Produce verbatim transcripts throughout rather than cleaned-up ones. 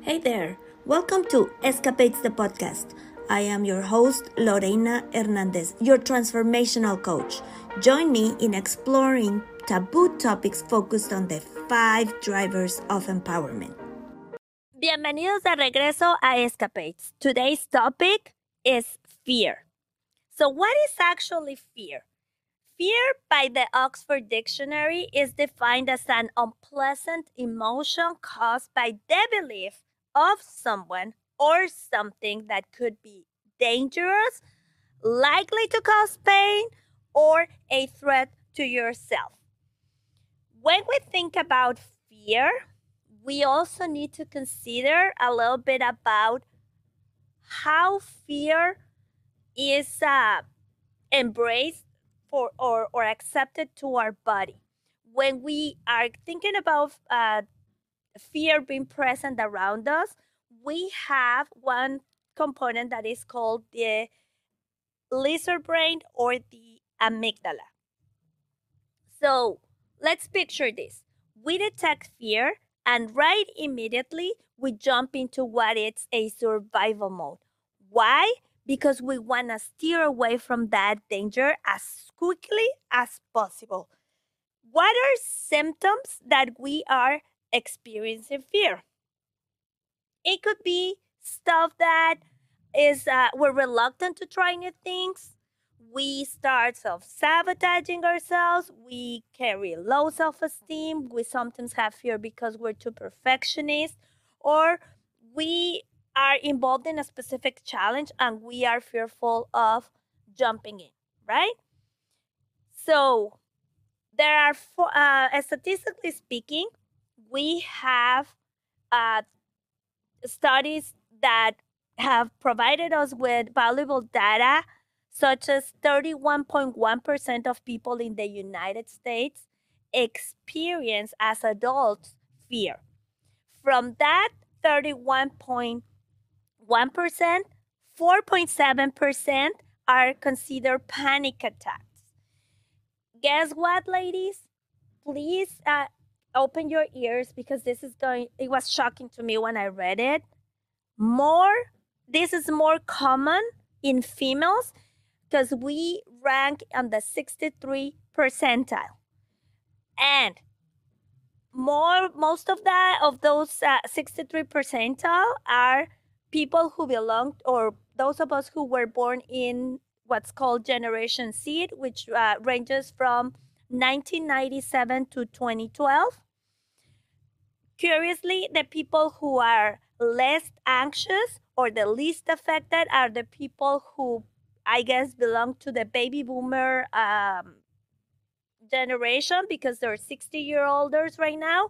Hey there, welcome to Escapades the podcast. I am your host, Lorena Hernandez, your transformational coach. Join me in exploring taboo topics focused on the five drivers of empowerment. Bienvenidos de regreso a Escapades. Today's topic is fear. So, what is actually fear? Fear, by the Oxford Dictionary, is defined as an unpleasant emotion caused by the belief of someone or something that could be dangerous, likely to cause pain, or a threat to yourself. When we think about fear, we also need to consider a little bit about how fear is uh, embraced for or, or accepted to our body. When we are thinking about uh, fear being present around us, we have one component that is called the lizard brain or the amygdala. So let's picture this. We detect fear, and right immediately we jump into what is a survival mode. Why? Because we want to steer away from that danger as quickly as possible. What are symptoms that we are experiencing fear? It could be stuff that is uh, we're reluctant to try new things. We start self-sabotaging ourselves. We carry low self-esteem. We sometimes have fear because we're too perfectionist, or we are involved in a specific challenge and we are fearful of jumping in, right? So there are, four, uh, statistically speaking, we have uh, studies that have provided us with valuable data, such as thirty-one point one percent of people in the United States experience as adults fear. From that thirty-one point one percent, four point seven percent are considered panic attacks. Guess what, ladies? Please uh, open your ears because this is going, it was shocking to me when I read it. More, this is more common in females because we rank on the sixty-three percentile. And more, most of that, of those uh, sixty-three percentile are people who belong, or those of us who were born in what's called Generation Z, which uh, ranges from nineteen ninety-seven to twenty twelve. Curiously, the people who are less anxious or the least affected are the people who, I guess, belong to the baby boomer um, generation because they're sixty year olders right now.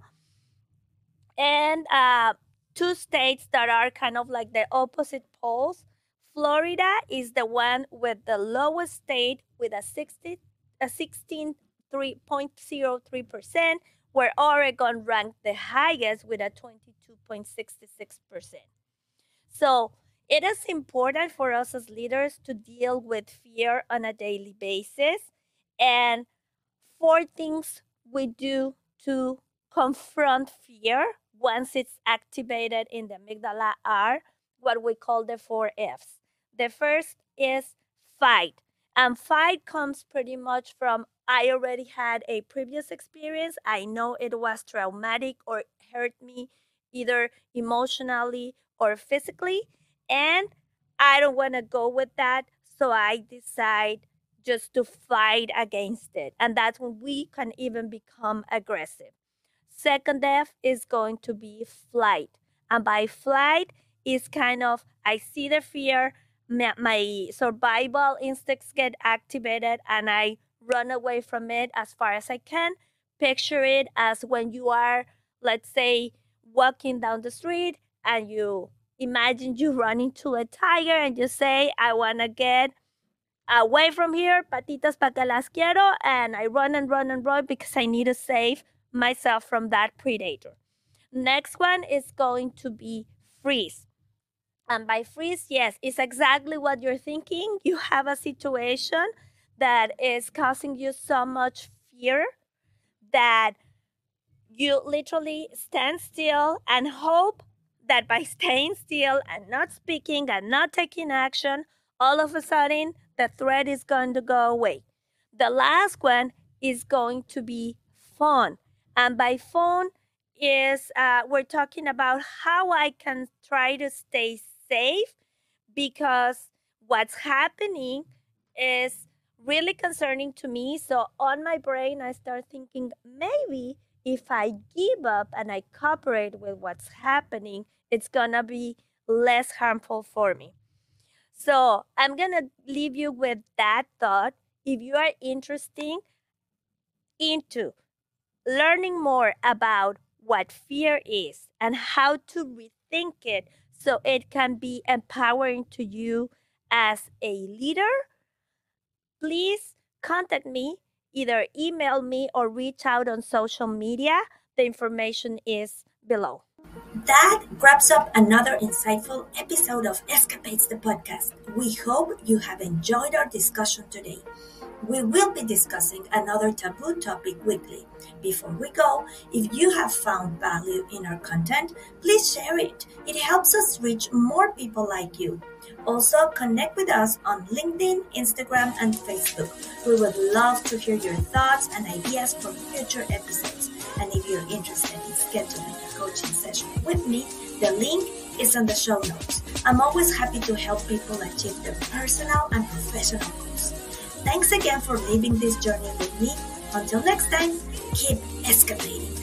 And uh, two states that are kind of like the opposite poles. Florida is the one with the lowest state with a sixty, a sixteen point zero three percent, where Oregon ranked the highest with a twenty-two point six six percent. So it is important for us as leaders to deal with fear on a daily basis. And four things we do to confront fear once it's activated in the amygdala are what we call the four F's. The first is fight. And fight comes pretty much from I already had a previous experience. I know it was traumatic or hurt me either emotionally or physically. And I don't want to go with that. So I decide just to fight against it. And that's when we can even become aggressive. Second F is going to be flight. And by flight is kind of, I see the fear, my, my survival instincts get activated, and I run away from it as far as I can. Picture it as when you are, let's say, walking down the street and you imagine you run into a tiger and you say, I want to get away from here, patitas pa que las quiero, and I run and run and run because I need to save myself from that predator. Next one is going to be freeze. And by freeze, yes, it's exactly what you're thinking. You have a situation that is causing you so much fear that you literally stand still and hope that by staying still and not speaking and not taking action, all of a sudden the threat is going to go away. The last one is going to be fun. And by fun is uh, we're talking about how I can try to stay safe, because what's happening is really concerning to me. So on my brain, I start thinking, maybe if I give up and I cooperate with what's happening, it's gonna be less harmful for me. So I'm gonna leave you with that thought. If you are interested into learning more about what fear is and how to rethink it so it can be empowering to you as a leader, please contact me, either email me or reach out on social media. The information is below. That wraps up another insightful episode of Escapades the podcast. We hope you have enjoyed our discussion today. We will be discussing another taboo topic weekly. Before we go, if you have found value in our content, please share it. It helps us reach more people like you. Also, connect with us on LinkedIn, Instagram, and Facebook. We would love to hear your thoughts and ideas for future episodes. And if you're interested in scheduling a coaching session with me, the link is on the show notes. I'm always happy to help people achieve their personal and professional goals. Thanks again for living this journey with me. Until next time, keep escalating.